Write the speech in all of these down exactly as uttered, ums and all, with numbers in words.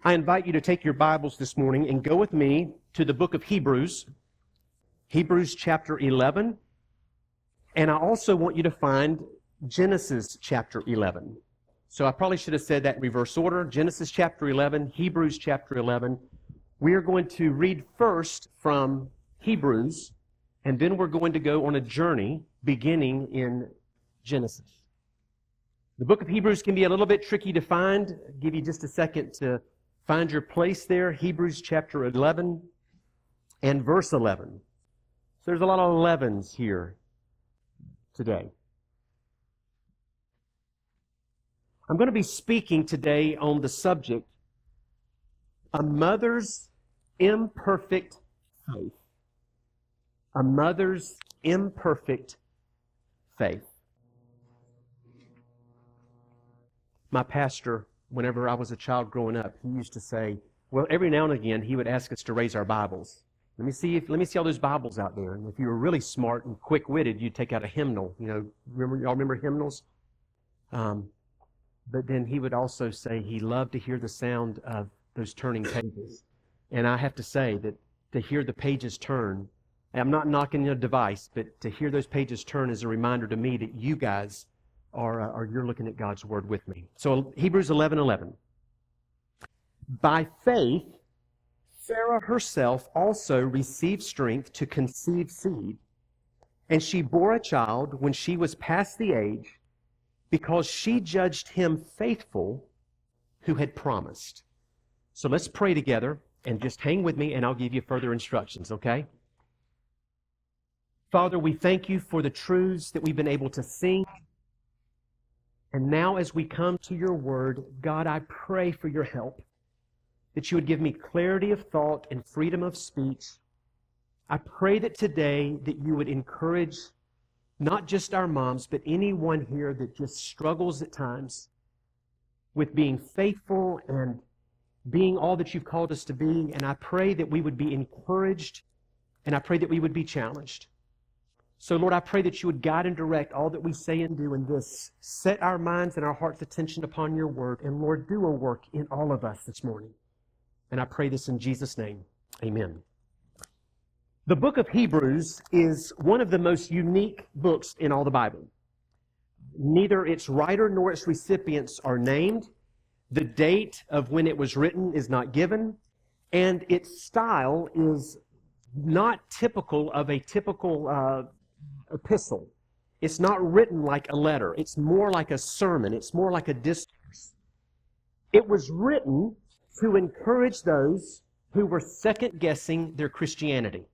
I invite you to take your Bibles this morning and go with me to the book of Hebrews, Hebrews chapter eleven. And I also want you to find Genesis chapter eleven. So I probably should have said that in reverse order. Genesis chapter eleven, Hebrews chapter eleven. We are going to read first from Hebrews, and then we're going to go on a journey beginning in Genesis. The book of Hebrews can be a little bit tricky to find. I'll give you just a second to find your place there. Hebrews chapter eleven and verse eleven. So there's a lot of elevens here today. I'm going to be speaking today on the subject, a mother's imperfect faith. A mother's imperfect faith. My pastor, whenever I was a child growing up, he used to say, well, every now and again, he would ask us to raise our Bibles. Let me see if, let me see all those Bibles out there. And if you were really smart and quick-witted, you'd take out a hymnal. You know, remember, y'all remember hymnals? Um, but then he would also say he loved to hear the sound of those turning pages. And I have to say that to hear the pages turn, I'm not knocking your device, but to hear those pages turn is a reminder to me that you guys are, uh, are you're looking at God's Word with me. So Hebrews eleven eleven. By faith, Sarah herself also received strength to conceive seed, and she bore a child when she was past the age, because she judged him faithful who had promised. So let's pray together, and just hang with me, and I'll give you further instructions, okay? Father, we thank you for the truths that we've been able to sing. And now as we come to your word, God, I pray for your help, that you would give me clarity of thought and freedom of speech. I pray that today that you would encourage not just our moms, but anyone here that just struggles at times with being faithful and being all that you've called us to be. And I pray that we would be encouraged, and I pray that we would be challenged. So, Lord, I pray that you would guide and direct all that we say and do in this. Set our minds and our hearts' attention upon your word. And, Lord, do a work in all of us this morning. And I pray this in Jesus' name. Amen. The book of Hebrews is one of the most unique books in all the Bible. Neither its writer nor its recipients are named. The date of when it was written is not given. And its style is not typical of a typical uh, epistle. It's not written like a letter. It's more like a sermon. It's more like a discourse. It was written to encourage those who were second-guessing their Christianity.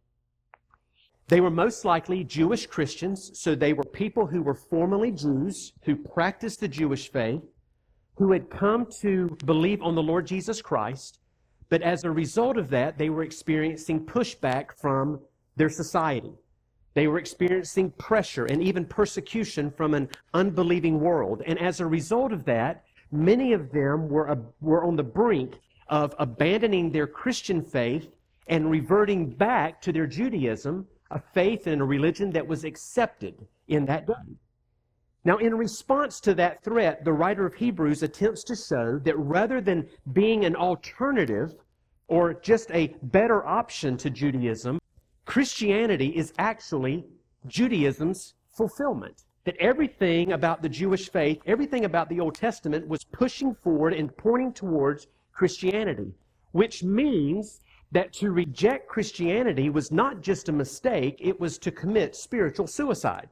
They were most likely Jewish Christians, so they were people who were formerly Jews, who practiced the Jewish faith, who had come to believe on the Lord Jesus Christ, but as a result of that, they were experiencing pushback from their society. They were experiencing pressure and even persecution from an unbelieving world. And as a result of that, many of them were, uh, were on the brink of abandoning their Christian faith and reverting back to their Judaism, a faith and a religion that was accepted in that day. Now, in response to that threat, the writer of Hebrews attempts to show that rather than being an alternative or just a better option to Judaism, Christianity is actually Judaism's fulfillment. That everything about the Jewish faith, everything about the Old Testament was pushing forward and pointing towards Christianity, which means that to reject Christianity was not just a mistake, it was to commit spiritual suicide.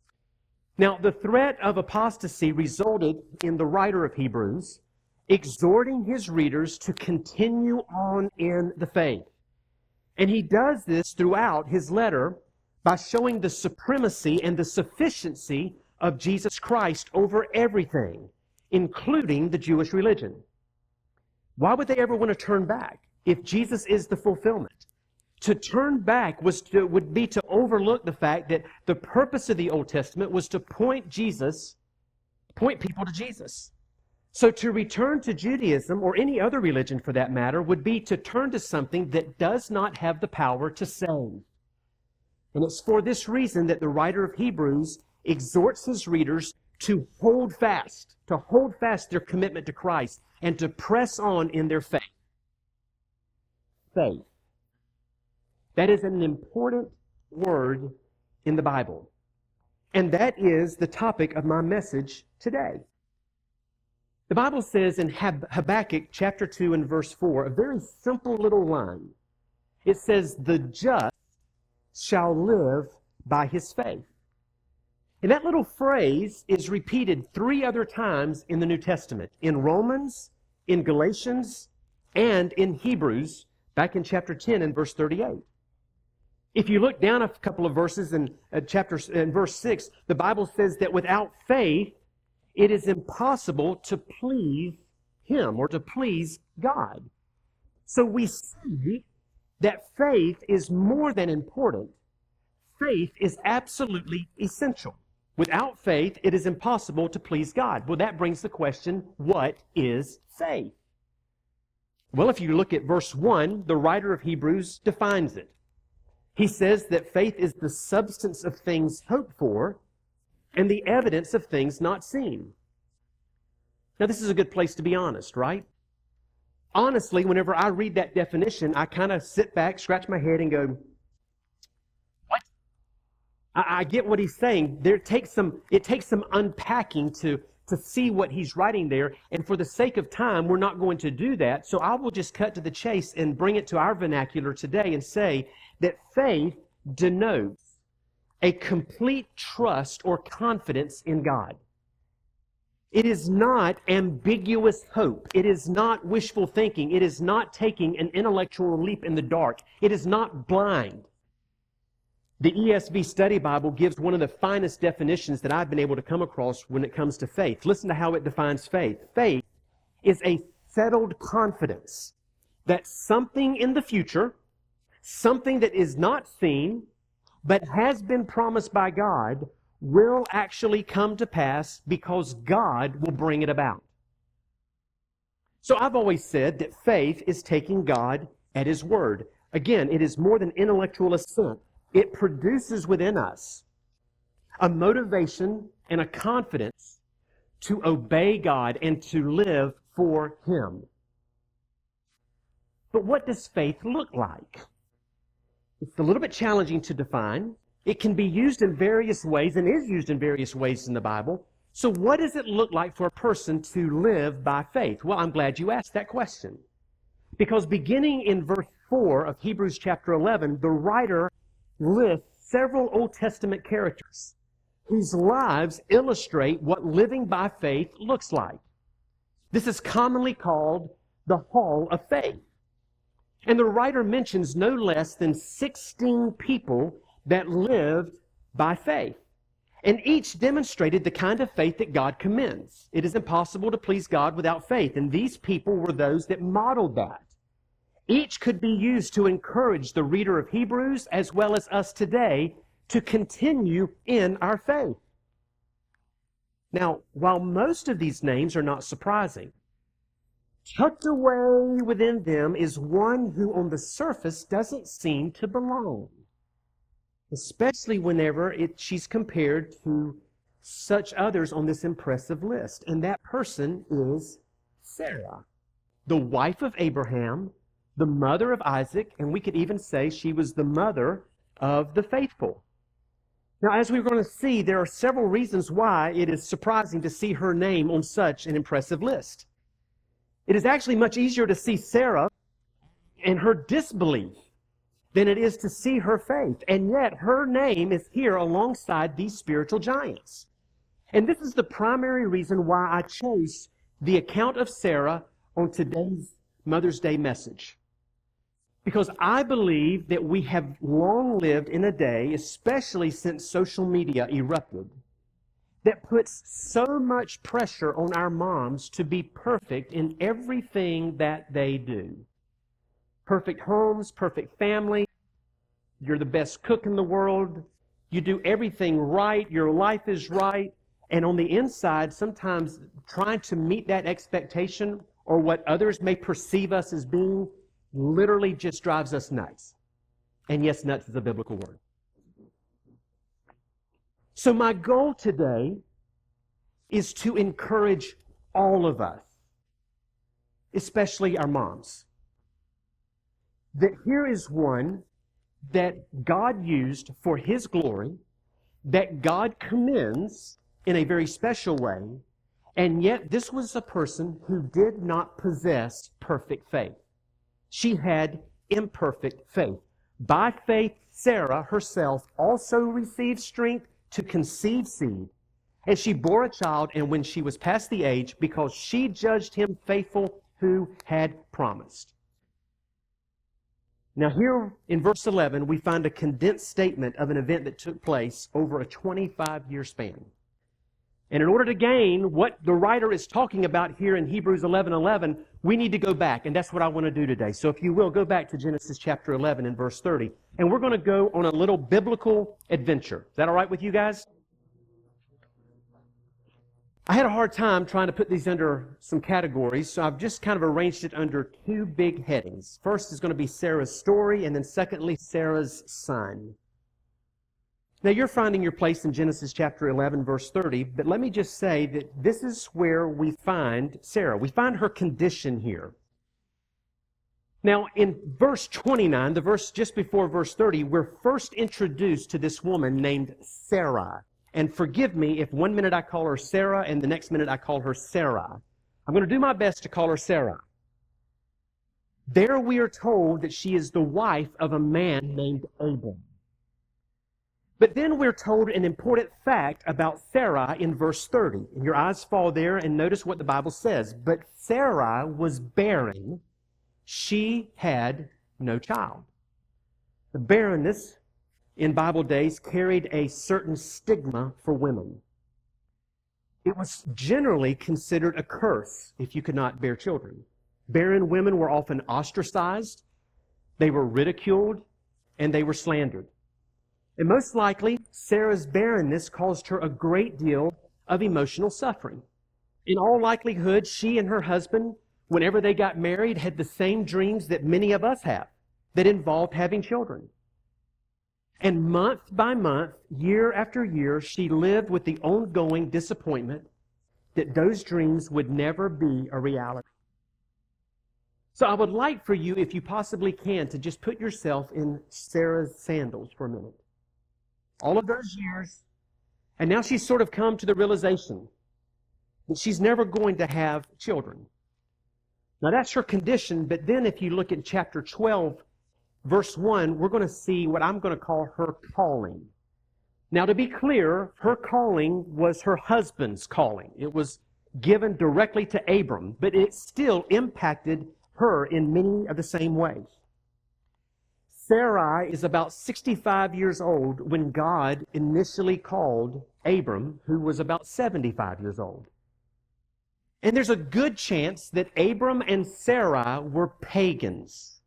Now, the threat of apostasy resulted in the writer of Hebrews exhorting his readers to continue on in the faith. And he does this throughout his letter by showing the supremacy and the sufficiency of Jesus Christ over everything, including the Jewish religion. Why would they ever want to turn back if Jesus is the fulfillment? To turn back was to, would be to overlook the fact that the purpose of the Old Testament was to point Jesus, point people to Jesus. So to return to Judaism, or any other religion for that matter, would be to turn to something that does not have the power to save. And it's for this reason that the writer of Hebrews exhorts his readers to hold fast, to hold fast their commitment to Christ, and to press on in their faith. faith. That is an important word in the Bible. And that is the topic of my message today. The Bible says in Hab- Habakkuk chapter two and verse four, a very simple little line. It says, "The just shall live by his faith." And that little phrase is repeated three other times in the New Testament, in Romans, in Galatians, and in Hebrews, back in chapter ten and verse thirty-eight. If you look down a couple of verses in uh, chapter in verse six, the Bible says that without faith, it is impossible to please Him or to please God. So we see that faith is more than important. Faith is absolutely essential. Without faith, it is impossible to please God. Well, that brings the question, what is faith? Well, if you look at verse one, the writer of Hebrews defines it. He says that faith is the substance of things hoped for and the evidence of things not seen. Now, this is a good place to be honest, right? Honestly, whenever I read that definition, I kind of sit back, scratch my head, and go, what? I, I get what he's saying. There takes some, it takes some unpacking to, to see what he's writing there. And for the sake of time, we're not going to do that. So I will just cut to the chase and bring it to our vernacular today and say that faith denotes a complete trust or confidence in God. It is not ambiguous hope. It is not wishful thinking. It is not taking an intellectual leap in the dark. It is not blind. The E S V Study Bible gives one of the finest definitions that I've been able to come across when it comes to faith. Listen to how it defines faith. Faith is a settled confidence that something in the future, something that is not seen, but has been promised by God, will actually come to pass because God will bring it about. So I've always said that faith is taking God at His word. Again, it is more than intellectual assent. It produces within us a motivation and a confidence to obey God and to live for Him. But what does faith look like? It's a little bit challenging to define. It can be used in various ways and is used in various ways in the Bible. So what does it look like for a person to live by faith? Well, I'm glad you asked that question. Because beginning in verse four of Hebrews chapter eleven, the writer lists several Old Testament characters whose lives illustrate what living by faith looks like. This is commonly called the Hall of Faith. And the writer mentions no less than sixteen people that lived by faith. And each demonstrated the kind of faith that God commends. It is impossible to please God without faith, and these people were those that modeled that. Each could be used to encourage the reader of Hebrews as well as us today to continue in our faith. Now, while most of these names are not surprising, tucked away within them is one who on the surface doesn't seem to belong, especially whenever it, she's compared to such others on this impressive list. And that person is Sarah, the wife of Abraham, the mother of Isaac, and we could even say she was the mother of the faithful. Now, as we're going to see, there are several reasons why it is surprising to see her name on such an impressive list. It is actually much easier to see Sarah and her disbelief than it is to see her faith. And yet her name is here alongside these spiritual giants. And this is the primary reason why I chose the account of Sarah on today's Mother's Day message. Because I believe that we have long lived in a day, especially since social media erupted, that puts so much pressure on our moms to be perfect in everything that they do. Perfect homes, perfect family. You're the best cook in the world. You do everything right. Your life is right. And on the inside, sometimes trying to meet that expectation or what others may perceive us as being literally just drives us nuts. And yes, nuts is a biblical word. So my goal today is to encourage all of us, especially our moms, that here is one that God used for His glory, that God commends in a very special way, and yet this was a person who did not possess perfect faith. She had imperfect faith. By faith, Sarah herself also received strength to conceive seed, and she bore a child, and when she was past the age, because she judged him faithful who had promised. Now here in verse eleven, we find a condensed statement of an event that took place over a twenty-five year span. And in order to gain what the writer is talking about here in Hebrews eleven eleven, we need to go back, and that's what I want to do today. So if you will, go back to Genesis chapter eleven and verse thirty, and we're going to go on a little biblical adventure. Is that all right with you guys? I had a hard time trying to put these under some categories, so I've just kind of arranged it under two big headings. First is going to be Sarah's story, and then secondly, Sarah's son. Now, you're finding your place in Genesis chapter eleven, verse thirty, but let me just say that this is where we find Sarah. We find her condition here. Now, in verse twenty-nine, the verse just before verse thirty, we're first introduced to this woman named Sarai. And forgive me if one minute I call her Sarah and the next minute I call her Sarah. I'm going to do my best to call her Sarah. There we are told that she is the wife of a man named Abram. But then we're told an important fact about Sarah in verse thirty. And your eyes fall there and notice what the Bible says. But Sarah was barren. She had no child. The barrenness in Bible days carried a certain stigma for women. It was generally considered a curse if you could not bear children. Barren women were often ostracized, they were ridiculed, and they were slandered. And most likely, Sarah's barrenness caused her a great deal of emotional suffering. In all likelihood, she and her husband, whenever they got married, had the same dreams that many of us have, that involved having children. And month by month, year after year, she lived with the ongoing disappointment that those dreams would never be a reality. So I would like for you, if you possibly can, to just put yourself in Sarah's sandals for a minute. All of those years, and now she's sort of come to the realization that she's never going to have children. Now that's her condition, but then if you look at chapter twelve, verse one, we're going to see what I'm going to call her calling. Now, to be clear, her calling was her husband's calling. It was given directly to Abram, but it still impacted her in many of the same ways. Sarai is about sixty-five years old when God initially called Abram, who was about seventy-five years old. And there's a good chance that Abram and Sarai were pagans.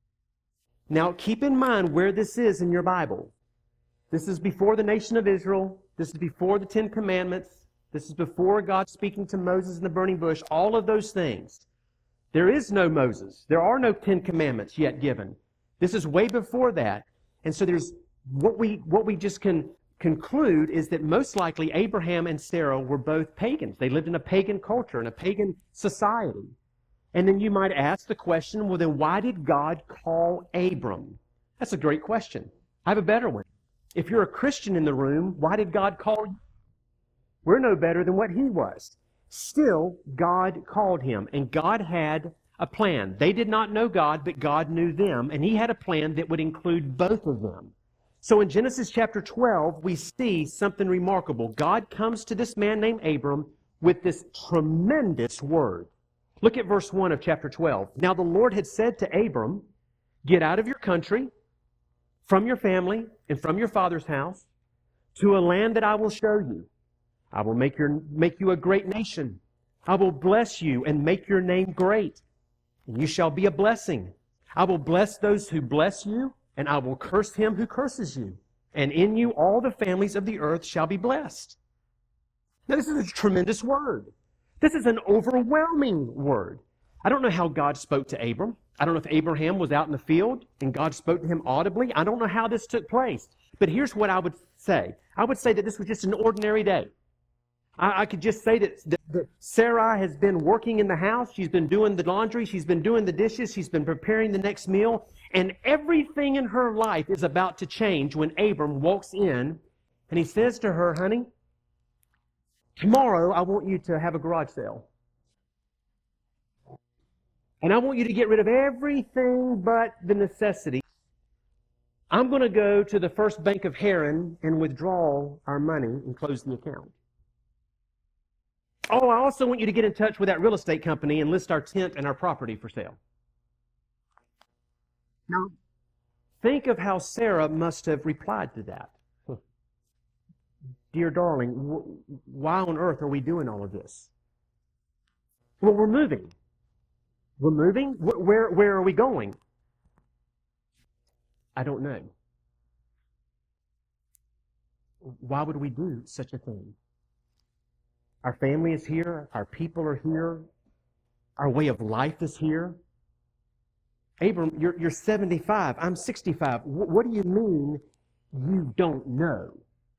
Now, keep in mind where this is in your Bible. This is before the nation of Israel. This is before the Ten Commandments. This is before God speaking to Moses in the burning bush. All of those things. There is no Moses. There are no Ten Commandments yet given. This is way before that. And so there's what we what we just can conclude is that most likely Abraham and Sarah were both pagans. They lived in a pagan culture, in a pagan society. And then you might ask the question, well, then why did God call Abram? That's a great question. I have a better one. If you're a Christian in the room, why did God call you? We're no better than what he was. Still, God called him, and God had a plan. They did not know God, but God knew them, and he had a plan that would include both of them. So in Genesis chapter twelve, we see something remarkable. God comes to this man named Abram with this tremendous word. Look at verse one of chapter twelve. Now the Lord had said to Abram, get out of your country, from your family, and from your father's house, to a land that I will show you. I will make your make you a great nation. I will bless you and make your name great, and you shall be a blessing. I will bless those who bless you, and I will curse him who curses you. And in you all the families of the earth shall be blessed. Now this is a tremendous word. This is an overwhelming word. I don't know how God spoke to Abram. I don't know if Abraham was out in the field and God spoke to him audibly. I don't know how this took place. But here's what I would say. I would say that this was just an ordinary day. I, I could just say that, that, that Sarai has been working in the house. She's been doing the laundry. She's been doing the dishes. She's been preparing the next meal. And everything in her life is about to change when Abram walks in and he says to her, honey, tomorrow I want you to have a garage sale. And I want you to get rid of everything but the necessities. I'm going to go to the First Bank of Haran and withdraw our money and close the account. Oh, I also want you to get in touch with that real estate company and list our tent and our property for sale. Now, think of how Sarah must have replied to that. Dear darling, why on earth are we doing all of this? Well, we're moving. We're moving? Where, where are we going? I don't know. Why would we do such a thing? Our family is here. Our people are here. Our way of life is here. Abram, you're, you're seventy-five. I'm sixty-five. W- what do you mean you don't know?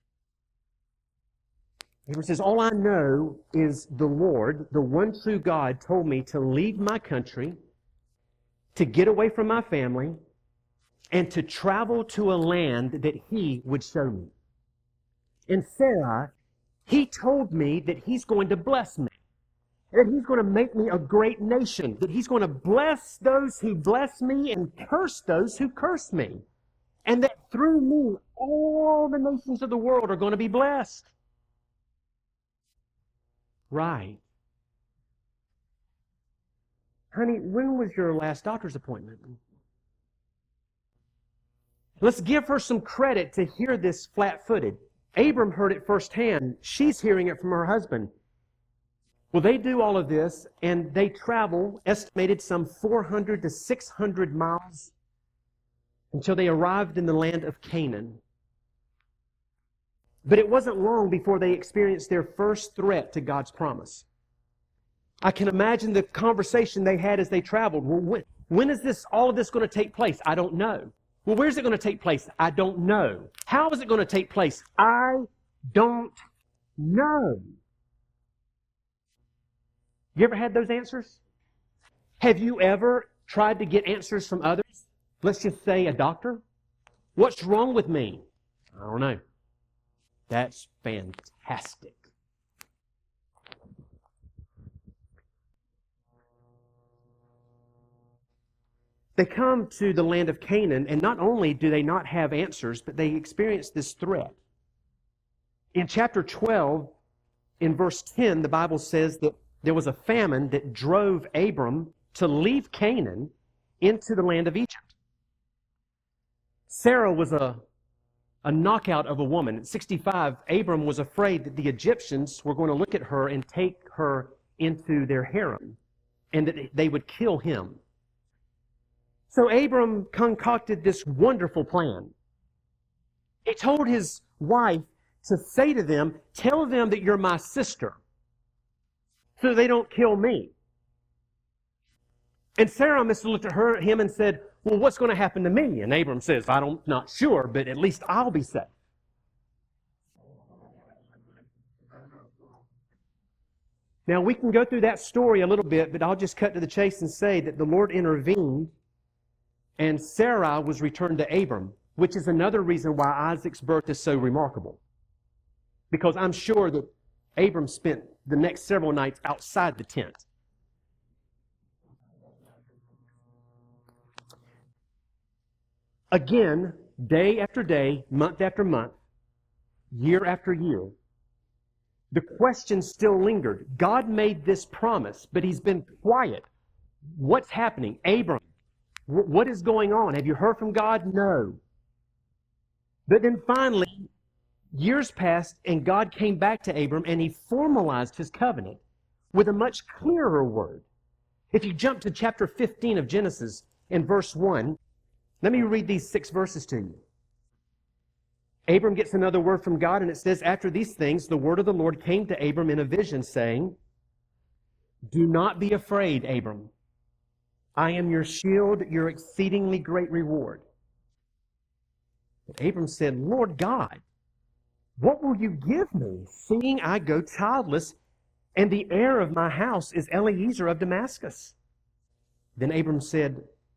Abram says, all I know is the Lord, the one true God, told me to leave my country, to get away from my family, and to travel to a land that He would show me. And Sarah, He told me that He's going to bless me, that He's going to make me a great nation, that He's going to bless those who bless me and curse those who curse me, and that through me all the nations of the world are going to be blessed. Right. Honey, when was your last doctor's appointment? Let's give her some credit to hear this flat-footed. Abram heard it firsthand. She's hearing it from her husband. Well, they do all of this, and they travel, estimated some four hundred to six hundred miles, until they arrived in the land of Canaan. But it wasn't long before they experienced their first threat to God's promise. I can imagine the conversation they had as they traveled. Well, when, when is this, all of this going to take place? I don't know. Well, where's it going to take place? I don't know. How is it going to take place? I don't know. You ever had those answers? Have you ever tried to get answers from others? Let's just say a doctor. What's wrong with me? I don't know. That's fantastic. They come to the land of Canaan, and not only do they not have answers, but they experience this threat. In chapter twelve, in verse ten, the Bible says that there was a famine that drove Abram to leave Canaan into the land of Egypt. Sarah was a, a knockout of a woman. At sixty-five, Abram was afraid that the Egyptians were going to look at her and take her into their harem, and that they would kill him. So Abram concocted this wonderful plan. He told his wife to say to them, tell them that you're my sister, so they don't kill me. And Sarah must have looked at her, him and said, well, what's going to happen to me? And Abram says, I'm not sure, but at least I'll be safe. Now, we can go through that story a little bit, but I'll just cut to the chase and say that the Lord intervened, and Sarah was returned to Abram, which is another reason why Isaac's birth is so remarkable. Because I'm sure that Abram spent the next several nights outside the tent. Again, day after day, month after month, year after year, the question still lingered. God made this promise, but He's been quiet. What's happening? Abram, what is going on? Have you heard from God? No. But then finally, years passed, and God came back to Abram, and He formalized His covenant with a much clearer word. If you jump to chapter fifteen of Genesis, in verse one, let me read these six verses to you. Abram gets another word from God, and it says, after these things, the word of the Lord came to Abram in a vision, saying, do not be afraid, Abram. I am your shield, your exceedingly great reward. But Abram said, Lord God, what will you give me, seeing I go childless, and the heir of my house is Eliezer of Damascus? Then Abram said,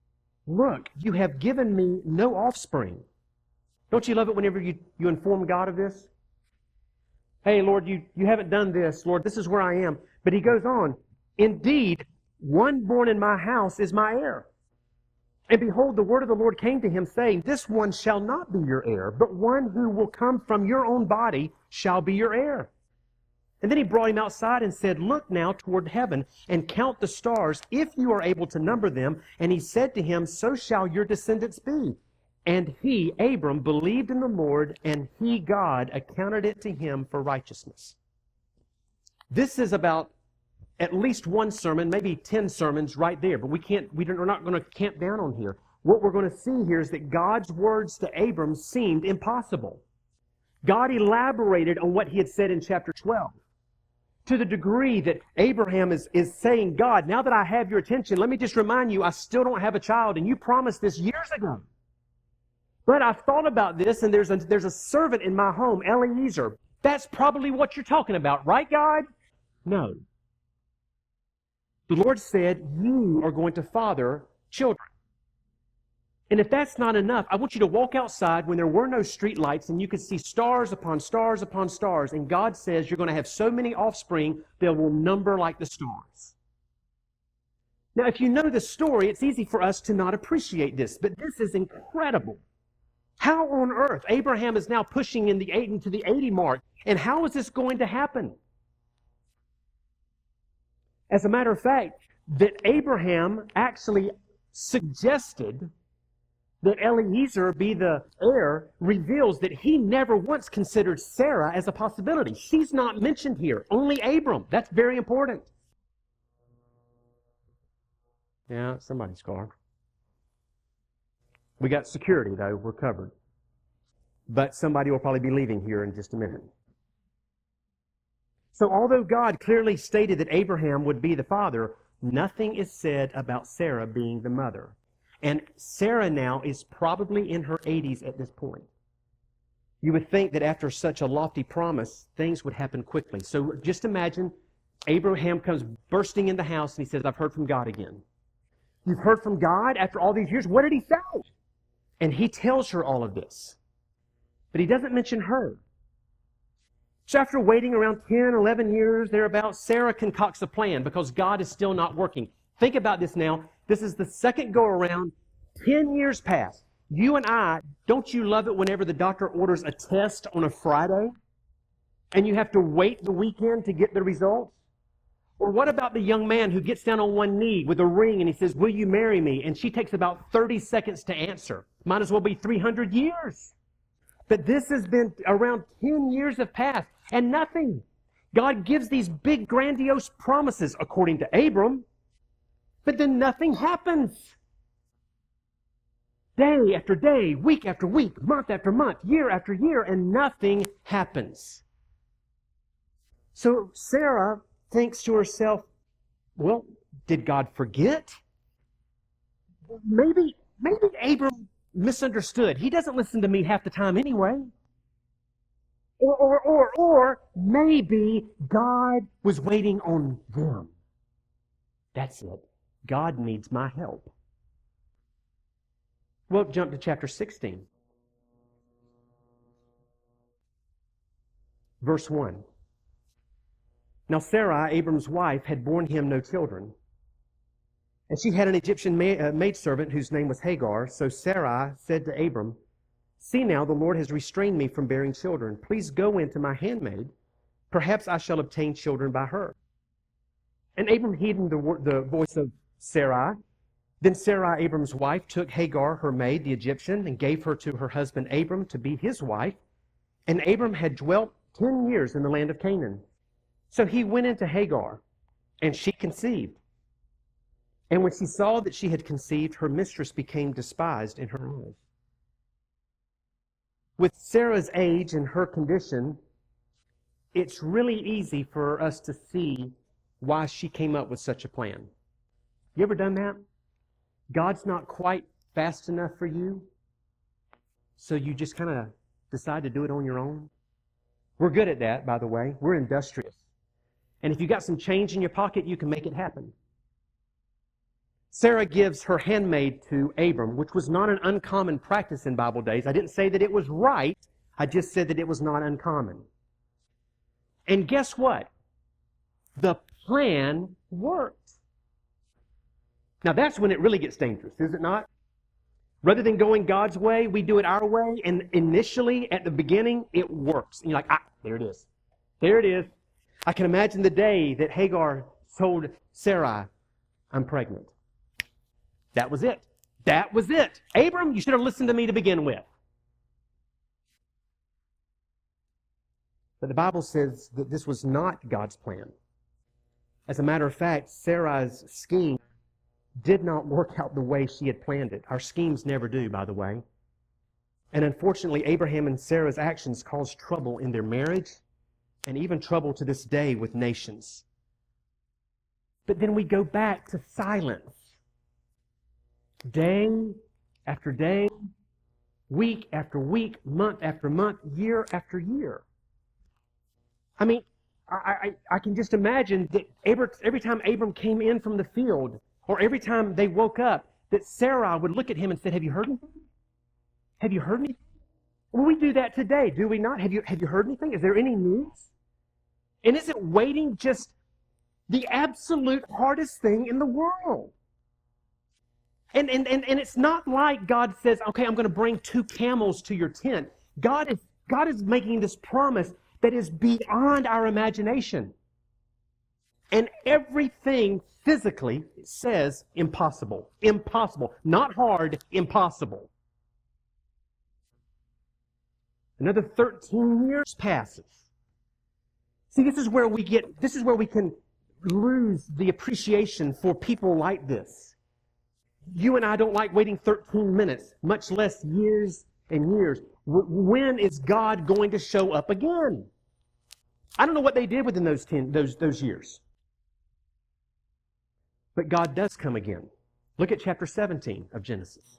look, you have given me no offspring. Don't you love it whenever you, you inform God of this? Hey, Lord, you, you haven't done this. Lord, this is where I am. But he goes on, indeed, one born in my house is my heir. And behold, the word of the Lord came to him, saying, this one shall not be your heir, but one who will come from your own body shall be your heir. And then he brought him outside and said, look now toward heaven and count the stars, if you are able to number them. And he said to him, so shall your descendants be. And he, Abram, believed in the Lord, and he, God, accounted it to him for righteousness. This is about at least one sermon, maybe ten sermons right there, but we can't, we don't, we're not going to camp down on here. What we're going to see here is that God's words to Abram seemed impossible. God elaborated on what he had said in chapter twelve. To the degree that Abraham is, is saying, God, now that I have your attention, let me just remind you, I still don't have a child, and you promised this years ago. But I've thought about this, and there's a, there's a servant in my home, Eliezer. That's probably what you're talking about, right, God? No. The Lord said, you are going to father children. And if that's not enough, I want you to walk outside when there were no street lights and you could see stars upon stars upon stars. And God says you're going to have so many offspring that will number like the stars. Now, if you know the story, it's easy for us to not appreciate this, but this is incredible. How on earth? Abraham is now pushing in the eight into the eighty mark. And how is this going to happen? As a matter of fact, that Abraham actually suggested that Eliezer be the heir reveals that he never once considered Sarah as a possibility. She's not mentioned here, only Abram. That's very important. Yeah, somebody's car. We got security, though. We're covered. But somebody will probably be leaving here in just a minute. So although God clearly stated that Abraham would be the father, nothing is said about Sarah being the mother. And Sarah now is probably in her eighties at this point. You would think that after such a lofty promise, things would happen quickly. So just imagine Abraham comes bursting in the house and he says, I've heard from God again. You've heard from God after all these years? What did he say? And he tells her all of this. But he doesn't mention her. So after waiting around ten, eleven years, thereabouts, Sarah concocts a plan because God is still not working. Think about this now. This is the second go around. Ten years pass. You and I, don't you love it whenever the doctor orders a test on a Friday and you have to wait the weekend to get the results? Or what about the young man who gets down on one knee with a ring and he says, will you marry me? And she takes about thirty seconds to answer. Might as well be three hundred years. But this has been around ten years have passed and nothing. God gives these big grandiose promises according to Abram, but then nothing happens. Day after day, week after week, month after month, year after year, and nothing happens. So Sarah thinks to herself, well, did God forget? Maybe, maybe Abram misunderstood. He doesn't listen to me half the time anyway. Or, or, or, or maybe God was waiting on them. That's it. God needs my help. Well, jump to chapter sixteen. Verse one. Now Sarai, Abram's wife, had borne him no children. And she had an Egyptian ma- uh, maidservant whose name was Hagar. So Sarai said to Abram, see now, the Lord has restrained me from bearing children. Please go in to my handmaid. Perhaps I shall obtain children by her. And Abram heeded the, the voice of Sarai. Then Sarai, Abram's wife, took Hagar, her maid, the Egyptian, and gave her to her husband Abram to be his wife. And Abram had dwelt ten years in the land of Canaan. So he went into Hagar, and she conceived. And when she saw that she had conceived, her mistress became despised in her eyes. With Sarah's age and her condition, it's really easy for us to see why she came up with such a plan. You ever done that? God's not quite fast enough for you, so you just kind of decide to do it on your own. We're good at that, by the way. We're industrious. And if you got some change in your pocket, you can make it happen. Sarah gives her handmaid to Abram, which was not an uncommon practice in Bible days. I didn't say that it was right. I just said that it was not uncommon. And guess what? The plan worked. Now that's when it really gets dangerous, is it not? Rather than going God's way, we do it our way, and initially, at the beginning, it works. And you're like, ah, there it is. There it is. I can imagine the day that Hagar told Sarai, I'm pregnant. That was it. That was it. Abram, you should have listened to me to begin with. But the Bible says that this was not God's plan. As a matter of fact, Sarai's scheme did not work out the way she had planned it. Our schemes never do, by the way. And unfortunately, Abraham and Sarah's actions caused trouble in their marriage and even trouble to this day with nations. But then we go back to silence. Day after day, week after week, month after month, year after year. I mean, I, I, I can just imagine that every time Abram came in from the field, or every time they woke up, that Sarah would look at him and say, have you heard anything? Have you heard anything? Well, we do that today, do we not? Have you, have you heard anything? Is there any news? And isn't waiting just the absolute hardest thing in the world? And, and, and, and it's not like God says, okay, I'm going to bring two camels to your tent. God is, God is making this promise that is beyond our imagination. And everything physically says impossible. Impossible. Not hard, impossible. Another thirteen years passes. See, this is where we get, this is where we can lose the appreciation for people like this. You and I don't like waiting thirteen minutes, much less years and years. W- when is God going to show up again? I don't know what they did within those ten, those, those years. But God does come again. Look at chapter seventeen of Genesis.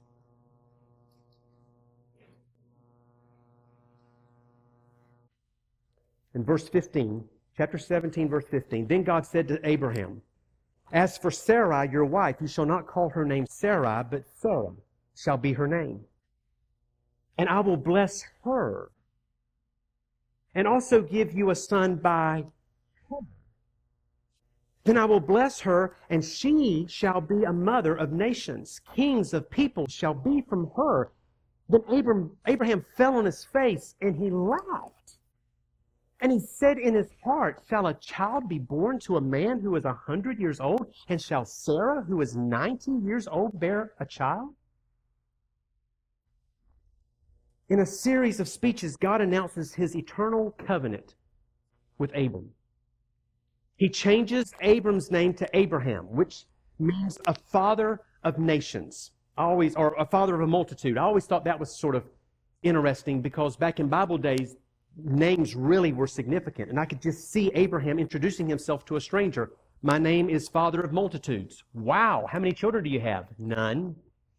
In verse fifteen, chapter seventeen, verse fifteen, then God said to Abraham, as for Sarai, your wife, you shall not call her name Sarai, but Sarah shall be her name. And I will bless her, and also give you a son by her. Then I will bless her, and she shall be a mother of nations. Kings of people shall be from her. Then Abraham, Abraham fell on his face, and he laughed. And he said in his heart, shall a child be born to a man who is a hundred years old? And shall Sarah, who is ninety years old, bear a child? In a series of speeches, God announces his eternal covenant with Abram. He changes Abram's name to Abraham, which means a father of nations. I always, or a father of a multitude. I always thought that was sort of interesting because back in Bible days, names really were significant. And I could just see Abraham introducing himself to a stranger. My name is Father of Multitudes. Wow, how many children do you have? None.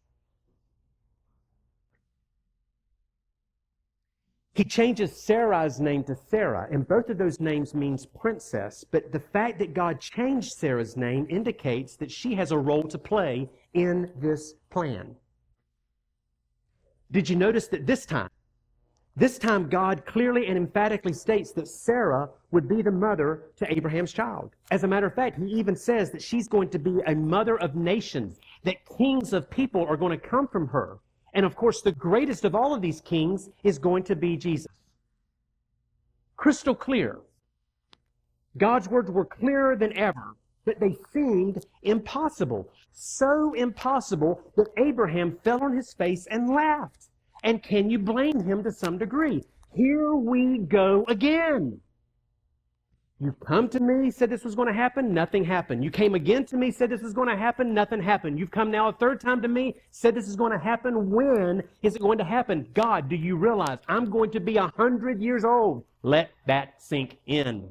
He changes Sarai's name to Sarah, and both of those names means princess, but the fact that God changed Sarah's name indicates that she has a role to play in this plan. Did you notice that this time, this time God clearly and emphatically states that Sarah would be the mother to Abraham's child. As a matter of fact, he even says that she's going to be a mother of nations, that kings of people are going to come from her. And of course, the greatest of all of these kings is going to be Jesus. Crystal clear. God's words were clearer than ever, but they seemed impossible. So impossible that Abraham fell on his face and laughed. And can you blame him to some degree? Here we go again. You come to me, said this was going to happen, nothing happened. You came again to me, said this was going to happen, nothing happened. You've come now a third time to me, said this is going to happen. When is it going to happen? God, do you realize I'm going to be a hundred years old? Let that sink in.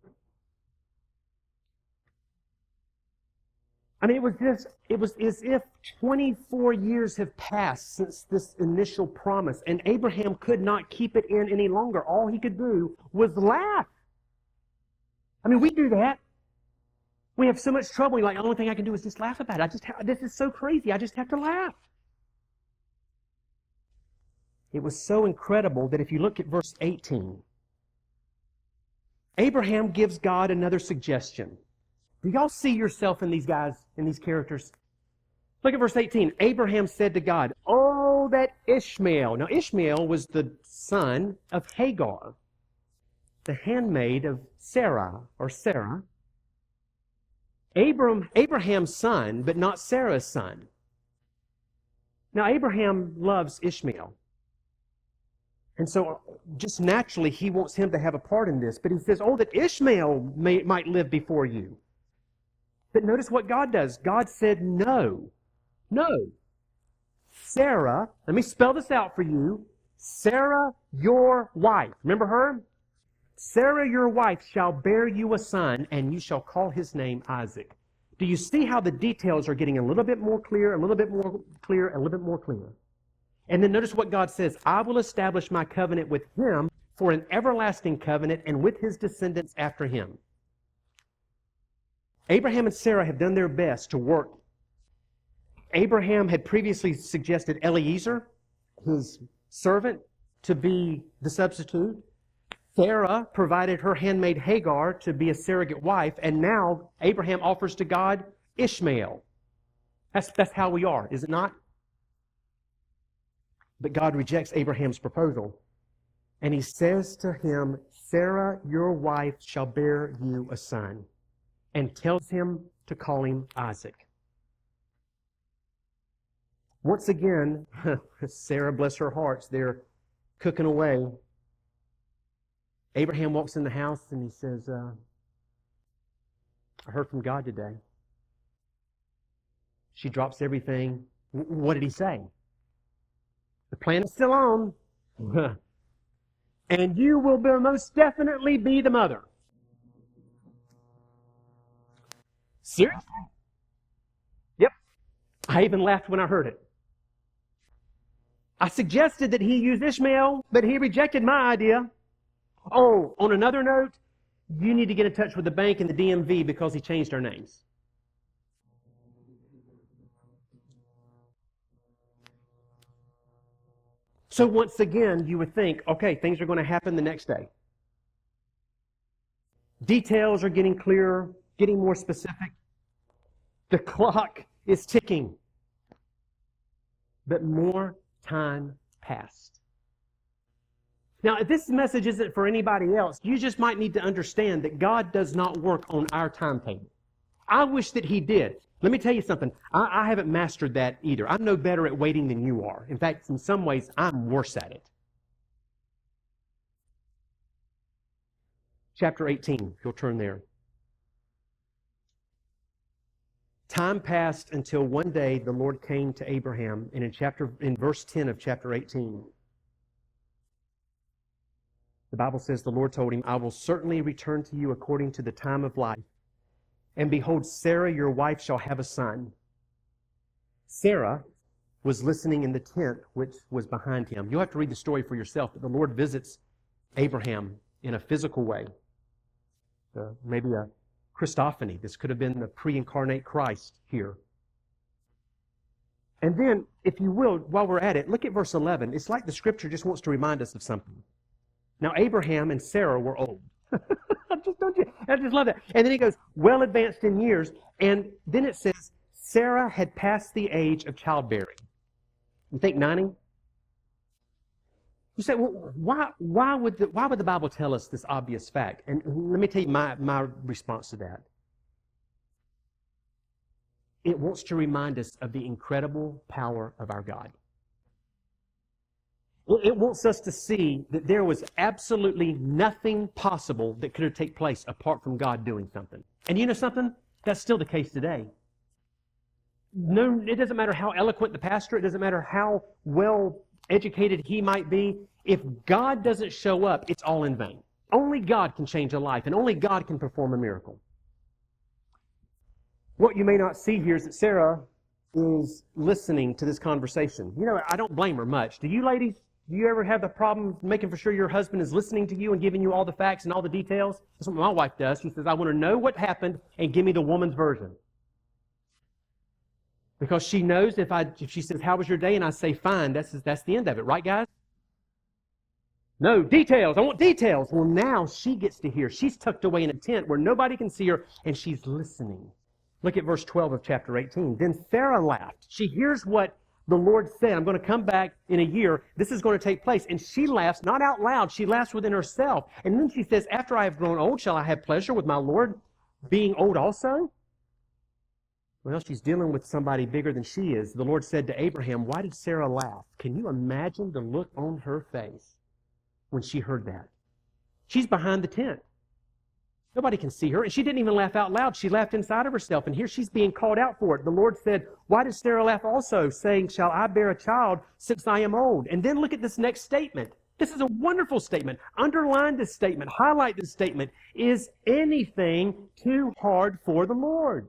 I mean, it was just, it was as if twenty-four years have passed since this initial promise, and Abraham could not keep it in any longer. All he could do was laugh. I mean, we do that. We have so much trouble. You're like, the only thing I can do is just laugh about it. I just, ha- this is so crazy. I just have to laugh. It was so incredible that if you look at verse eighteen, Abraham gives God another suggestion. Do y'all see yourself in these guys, in these characters? Look at verse eighteen. Abraham said to God, "Oh, that Ishmael." Now, Ishmael was the son of Hagar, the handmaid of Sarah, or Sarah. Abram, Abraham's son, but not Sarah's son. Now, Abraham loves Ishmael. And so, just naturally, he wants him to have a part in this. But he says, oh, that Ishmael may, might live before you. But notice what God does. God said, no. No. Sarah, let me spell this out for you. Sarah, your wife. Remember her? Sarah, your wife, shall bear you a son, and you shall call his name Isaac. Do you see how the details are getting a little bit more clear, a little bit more clear, a little bit more clear? And then notice what God says. I will establish my covenant with him for an everlasting covenant and with his descendants after him. Abraham and Sarah have done their best to work. Abraham had previously suggested Eliezer, his servant, to be the substitute. Sarah provided her handmaid Hagar to be a surrogate wife, and now Abraham offers to God Ishmael. That's, that's how we are, is it not? But God rejects Abraham's proposal, and he says to him, Sarah, your wife, shall bear you a son, and tells him to call him Isaac. Once again, Sarah, bless her hearts, they're cooking away. Abraham walks in the house and he says, uh, I heard from God today. She drops everything. W- what did he say? The plan is still on. And you will be, most definitely be the mother. Seriously? Yep. I even laughed when I heard it. I suggested that he use Ishmael, but he rejected my idea. Oh, on another note, you need to get in touch with the bank and the D M V because he changed our names. So once again, you would think, okay, things are going to happen the next day. Details are getting clearer, getting more specific. The clock is ticking. But more time passed. Now, if this message isn't for anybody else, you just might need to understand that God does not work on our timetable. I wish that he did. Let me tell you something. I, I haven't mastered that either. I'm no better at waiting than you are. In fact, in some ways, I'm worse at it. Chapter eighteen, if you'll turn there. Time passed until one day the Lord came to Abraham, and in chapter in verse ten of chapter eighteen, the Bible says the Lord told him, I will certainly return to you according to the time of life. And behold, Sarah, your wife, shall have a son. Sarah was listening in the tent which was behind him. You'll have to read the story for yourself, but the Lord visits Abraham in a physical way. Uh, maybe a Christophany. This could have been the pre-incarnate Christ here. And then, if you will, while we're at it, look at verse eleven. It's like the Scripture just wants to remind us of something. Now, Abraham and Sarah were old. I just don't you, I just love that. And then he goes, well advanced in years. And then it says, Sarah had passed the age of childbearing. You think ninety? You say, well, why, why, would the, why would the Bible tell us this obvious fact? And let me tell you my, my response to that. It wants to remind us of the incredible power of our God. It wants us to see that there was absolutely nothing possible that could have taken place apart from God doing something. And you know something? That's still the case today. No, it doesn't matter how eloquent the pastor, it doesn't matter how well educated he might be. If God doesn't show up, it's all in vain. Only God can change a life, and only God can perform a miracle. What you may not see here is that Sarah is listening to this conversation. You know, I don't blame her much. Do you, ladies? Do you ever have the problem making for sure your husband is listening to you and giving you all the facts and all the details? That's what my wife does. She says, I want to know what happened and give me the woman's version. Because she knows if I if she says, how was your day? And I say, fine, that's, that's the end of it. Right, guys? No, details. I want details. Well, now she gets to hear. She's tucked away in a tent where nobody can see her, and she's listening. Look at verse twelve of chapter eighteen. Then Sarah laughed. She hears what the Lord said. I'm going to come back in a year. This is going to take place. And she laughs, not out loud. She laughs within herself. And then she says, after I have grown old, shall I have pleasure with my Lord being old also? Well, she's dealing with somebody bigger than she is. The Lord said to Abraham, why did Sarah laugh? Can you imagine the look on her face when she heard that? She's behind the tent. Nobody can see her. And she didn't even laugh out loud. She laughed inside of herself. And here she's being called out for it. The Lord said, why did Sarah laugh also, saying, shall I bear a child since I am old? And then look at this next statement. This is a wonderful statement. Underline this statement. Highlight this statement. Is anything too hard for the Lord?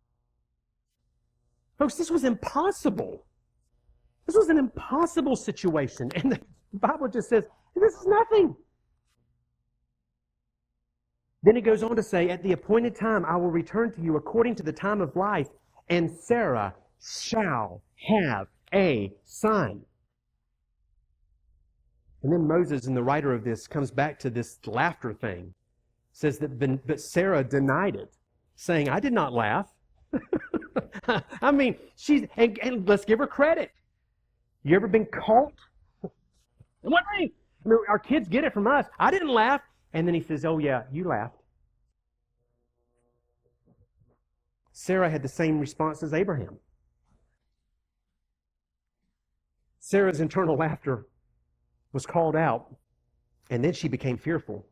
Folks, this was impossible. This was an impossible situation. And the Bible just says, this is nothing. Then it goes on to say, at the appointed time I will return to you according to the time of life, and Sarah shall have a son. And then Moses, and the writer of this, comes back to this laughter thing. Says that but Sarah denied it, saying, I did not laugh. I mean, she's, and, and let's give her credit. You ever been caught? What thing? I mean, our kids get it from us. I didn't laugh. And then he says, oh yeah, you laughed. Sarah had the same response as Abraham. Sarah's internal laughter was called out, and then she became fearful.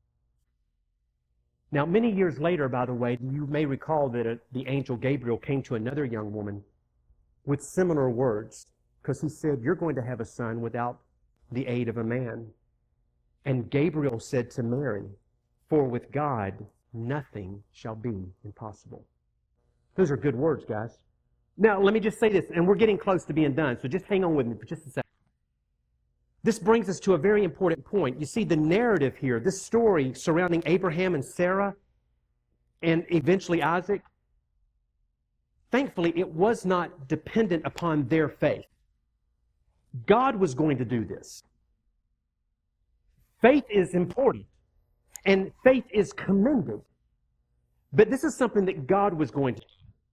Now, many years later, by the way, you may recall that a, the angel Gabriel came to another young woman with similar words, because he said, you're going to have a son without the aid of a man. And Gabriel said to Mary, for with God nothing shall be impossible. Those are good words, guys. Now, let me just say this, and we're getting close to being done, so just hang on with me for just a second. This brings us to a very important point. You see, the narrative here, this story surrounding Abraham and Sarah, and eventually Isaac, thankfully, it was not dependent upon their faith. God was going to do this. Faith is important, and faith is commended. But this is something that God was going to do.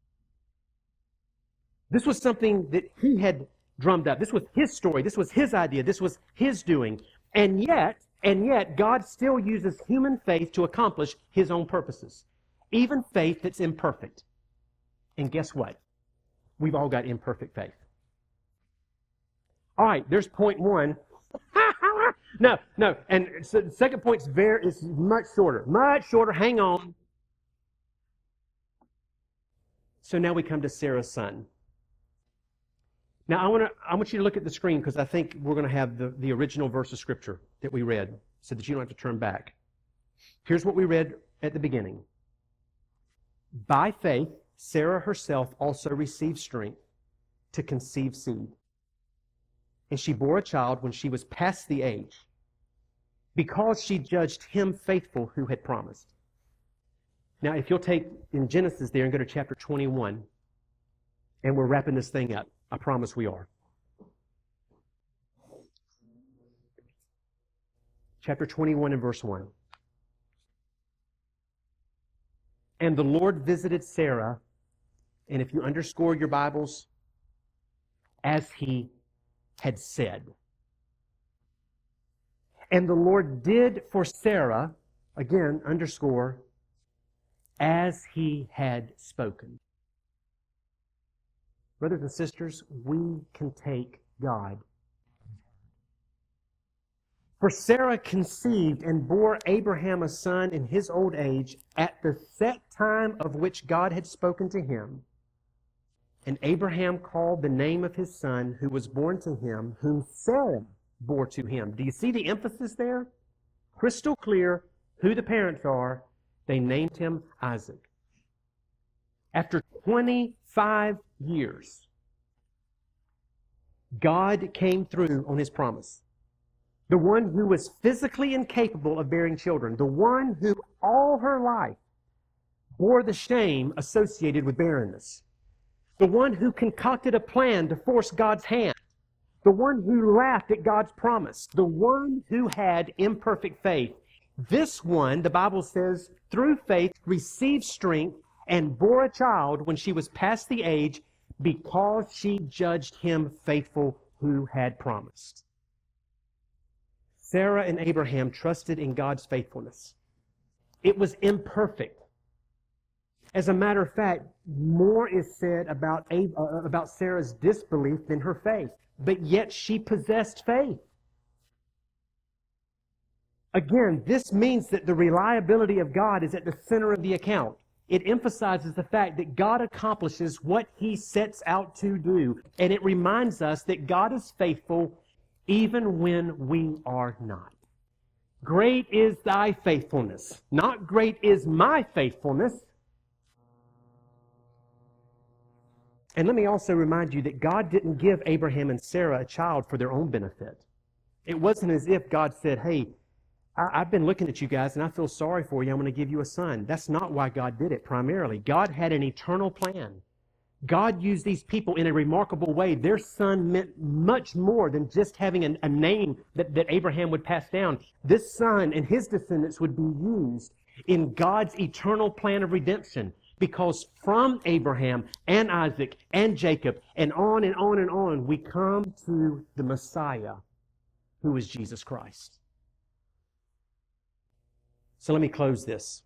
This was something that He had drummed up. This was His story. This was His idea. This was His doing. And yet, and yet, God still uses human faith to accomplish His own purposes. Even faith that's imperfect. And guess what? We've all got imperfect faith. All right, there's point one. No, no. And so the second point's very is much shorter. Much shorter. Hang on. So now we come to Sarah's son. Now I want to I want you to look at the screen, because I think we're going to have the, the original verse of Scripture that we read, so that you don't have to turn back. Here's what we read at the beginning. By faith, Sarah herself also received strength to conceive seed. And she bore a child when she was past the age, because she judged him faithful who had promised. Now, if you'll take in Genesis there and go to chapter twenty-one, and we're wrapping this thing up. I promise we are. Chapter twenty-one and verse one. And the Lord visited Sarah, and if you underscore your Bibles, as He had said. And the Lord did for Sarah, again, underscore, as He had spoken. Brothers and sisters, we can take God. For Sarah conceived and bore Abraham a son in his old age at the set time of which God had spoken to him. And Abraham called the name of his son who was born to him, whom Sarah bore to him. Do you see the emphasis there? Crystal clear who the parents are. They named him Isaac. After twenty-five years, God came through on His promise. the one who was physically incapable of bearing children, the one who all her life bore the shame associated with barrenness, the one who concocted a plan to force God's hand, the one who laughed at God's promise, the one who had imperfect faith. This one, the Bible says, through faith received strength and bore a child when she was past the age because she judged him faithful who had promised. Sarah and Abraham trusted in God's faithfulness. It was imperfect. As a matter of fact, more is said about, uh, about Sarah's disbelief than her faith, but yet she possessed faith. Again, this means that the reliability of God is at the center of the account. It emphasizes the fact that God accomplishes what He sets out to do, and it reminds us that God is faithful even when we are not. Great is thy faithfulness. Not great is my faithfulness. And let me also remind you that God didn't give Abraham and Sarah a child for their own benefit. It wasn't as if God said, hey, I, I've been looking at you guys and I feel sorry for you. I'm going to give you a son. That's not why God did it primarily. God had an eternal plan. God used these people in a remarkable way. Their son meant much more than just having a, a name that, that Abraham would pass down. This son and his descendants would be used in God's eternal plan of redemption. Because from Abraham and Isaac and Jacob and on and on and on, we come to the Messiah, who is Jesus Christ. So let me close this.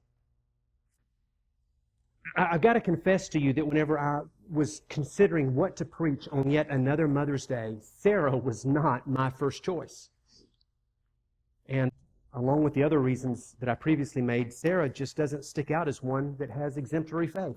I've got to confess to you that whenever I was considering what to preach on yet another Mother's Day, Sarah was not my first choice. And along with the other reasons that I previously made, Sarah just doesn't stick out as one that has exemplary faith.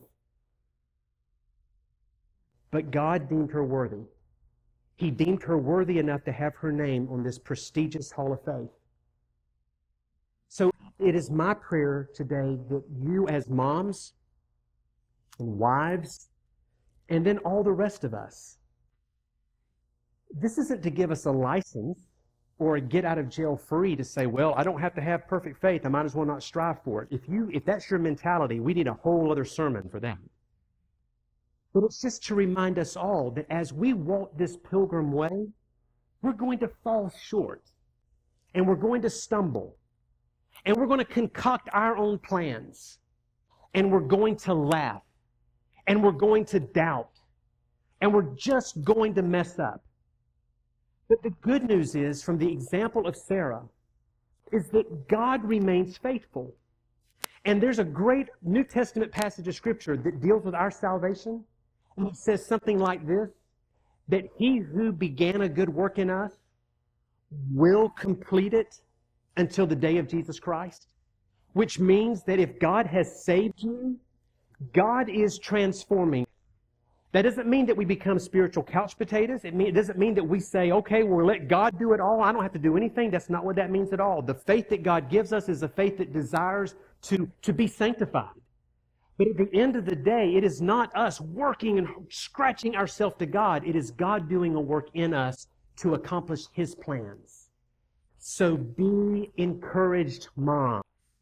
But God deemed her worthy. He deemed her worthy enough to have her name on this prestigious Hall of Faith. So it is my prayer today that you as moms and wives, and then all the rest of us, this isn't to give us a license or a get out of jail free to say, well, I don't have to have perfect faith. I might as well not strive for it. If you, if that's your mentality, we need a whole other sermon for that. But it's just to remind us all that as we walk this pilgrim way, we're going to fall short. And we're going to stumble. And we're going to concoct our own plans. And we're going to laugh. And we're going to doubt. And we're just going to mess up. But the good news is, from the example of Sarah, is that God remains faithful. And there's a great New Testament passage of Scripture that deals with our salvation. And it says something like this, that He who began a good work in us will complete it until the day of Jesus Christ. Which means that if God has saved you, God is transforming. That doesn't mean that we become spiritual couch potatoes. It, mean, it doesn't mean that we say, okay, we'll let God do it all. I don't have to do anything. That's not what that means at all. The faith that God gives us is a faith that desires to, to be sanctified. But at the end of the day, it is not us working and scratching ourselves to God. It is God doing a work in us to accomplish His plans. So be encouraged, Mom.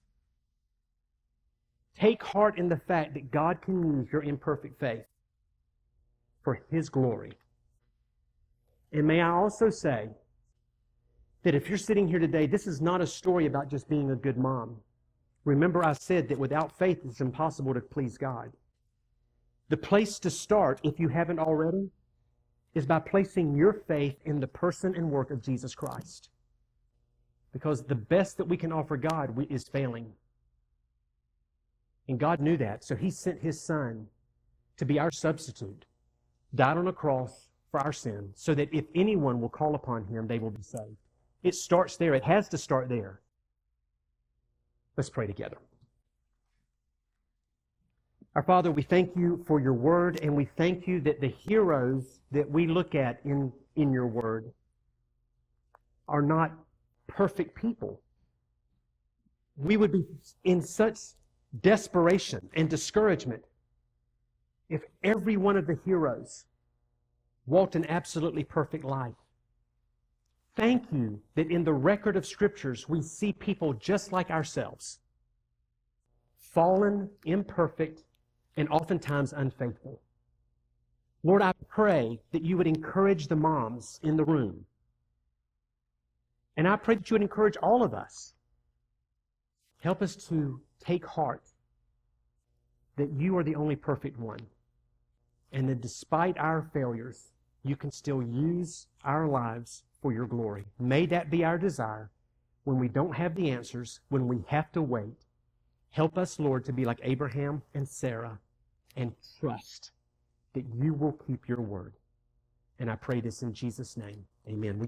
Take heart in the fact that God can use your imperfect faith for His glory. And may I also say that if you're sitting here today, this is not a story about just being a good mom. Remember, I said that without faith, it's impossible to please God. The place to start, if you haven't already, is by placing your faith in the person and work of Jesus Christ. Because the best that we can offer God is failing. And God knew that, so He sent His Son to be our substitute, died on a cross for our sin, so that if anyone will call upon Him, they will be saved. It starts there. It has to start there. Let's pray together. Our Father, we thank You for Your Word, and we thank You that the heroes that we look at in, in Your Word are not perfect people. We would be in such desperation and discouragement if every one of the heroes walked an absolutely perfect life. Thank you that in the record of Scriptures we see people just like ourselves, fallen, imperfect, and oftentimes unfaithful. Lord, I pray that you would encourage the moms in the room. And I pray that you would encourage all of us. Help us to take heart that you are the only perfect one. And that despite our failures, you can still use our lives for your glory. May that be our desire when we don't have the answers, when we have to wait. Help us, Lord, to be like Abraham and Sarah and trust that you will keep your word. And I pray this in Jesus' name. Amen.